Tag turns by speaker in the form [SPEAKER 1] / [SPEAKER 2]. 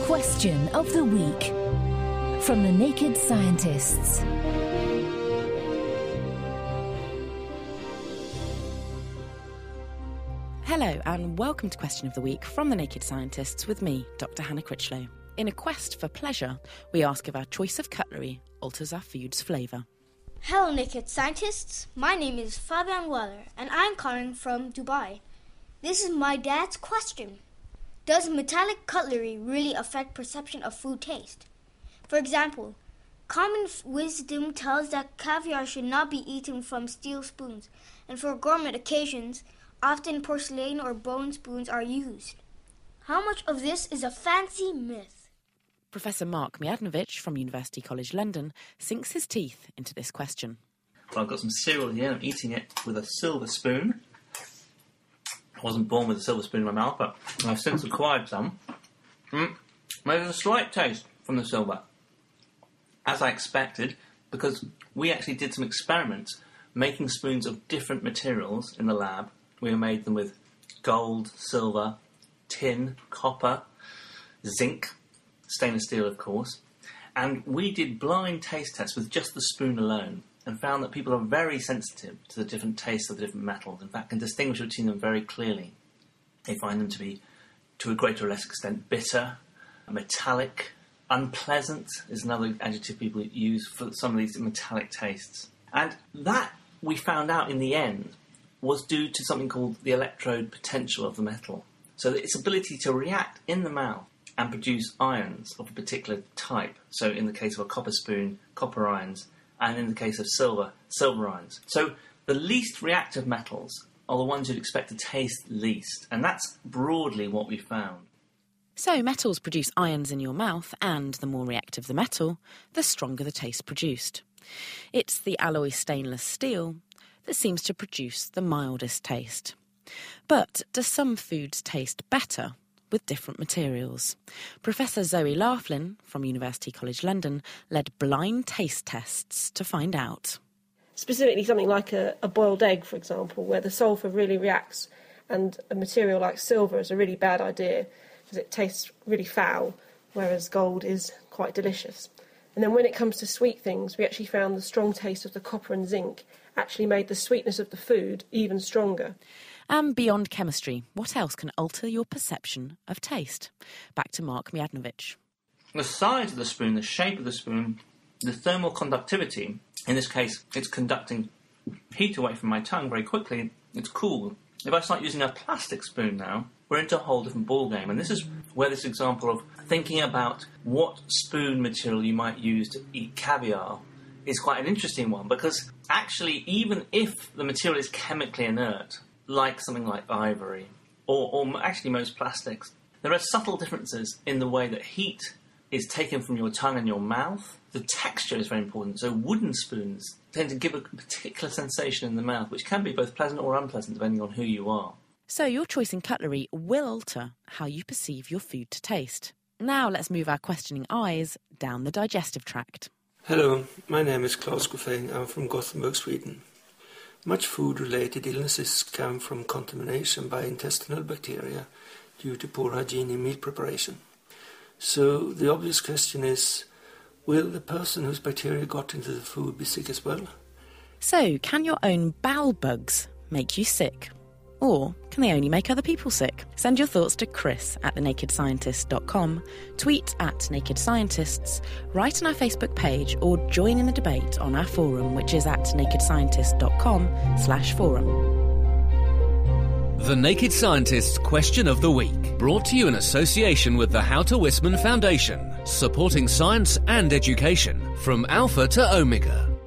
[SPEAKER 1] Question of the Week from the Naked Scientists.
[SPEAKER 2] Hello and welcome to Question of the Week from the Naked Scientists with me, Dr. Hannah Critchlow. In a quest for pleasure, we ask if our choice of cutlery alters our food's flavour.
[SPEAKER 3] Hello Naked Scientists, my name is Fabian Weller and I'm calling from Dubai. This is my dad's question. Does metallic cutlery really affect perception of food taste? For example, common wisdom tells that caviar should not be eaten from steel spoons, and for gourmet occasions, often porcelain or bone spoons are used. How much of this is a fancy myth?
[SPEAKER 2] Professor Mark Miadnovich from University College London sinks his teeth into this question.
[SPEAKER 4] Well, I've got some cereal here. I'm eating it with a silver spoon. I wasn't born with a silver spoon in my mouth, but I've since acquired some. There's a slight taste from the silver, as I expected, because we actually did some experiments making spoons of different materials in the lab. We made them with gold, silver, tin, copper, zinc, stainless steel, of course. And we did blind taste tests with just the spoon alone and found that people are very sensitive to the different tastes of the different metals. In fact, can distinguish between them very clearly. They find them to be, to a greater or less extent, bitter, metallic, unpleasant is another adjective people use for some of these metallic tastes. And that, we found out in the end, was due to something called the electrode potential of the metal. So that its ability to react in the mouth and produce ions of a particular type. So in the case of a copper spoon, copper ions, and in the case of silver, silver ions. So the least reactive metals are the ones you'd expect to taste least, and that's broadly what we found.
[SPEAKER 2] So metals produce ions in your mouth, and the more reactive the metal, the stronger the taste produced. It's the alloy stainless steel that seems to produce the mildest taste. But do some foods taste better with different materials? Professor Zoe Laughlin from University College London led blind taste tests to find out.
[SPEAKER 5] Specifically something like a boiled egg, for example, where the sulphur really reacts, and a material like silver is a really bad idea because it tastes really foul, whereas gold is quite delicious. And then when it comes to sweet things, we actually found the strong taste of the copper and zinc actually made the sweetness of the food even stronger.
[SPEAKER 2] And beyond chemistry, what else can alter your perception of taste? Back to Mark Miadnovich.
[SPEAKER 4] The size of the spoon, the shape of the spoon, the thermal conductivity, in this case, it's conducting heat away from my tongue very quickly, it's cool. If I start using a plastic spoon now, we're into a whole different ballgame. And this is where this example of thinking about what spoon material you might use to eat caviar is quite an interesting one, because actually, even if the material is chemically inert, like something like ivory, or actually most plastics, there are subtle differences in the way that heat is taken from your tongue and your mouth. The texture is very important. So wooden spoons tend to give a particular sensation in the mouth, which can be both pleasant or unpleasant, depending on who you are.
[SPEAKER 2] So your choice in cutlery will alter how you perceive your food to taste. Now let's move our questioning eyes down the digestive tract.
[SPEAKER 6] Hello, my name is Klaus Goffeng. I'm from Gothenburg, Sweden. Much food-related illnesses come from contamination by intestinal bacteria due to poor hygiene in meal preparation. So the obvious question is, will the person whose bacteria got into the food be sick as well?
[SPEAKER 2] So, can your own bowel bugs make you sick? Or can they only make other people sick? Send your thoughts to chris@thenakedscientist.com, tweet @nakedscientists, write on our Facebook page, or join in the debate on our forum, which is at nakedscientist.com/forum.
[SPEAKER 7] The Naked Scientists Question of the Week, brought to you in association with the Houter Wisman Foundation, supporting science and education from Alpha to Omega.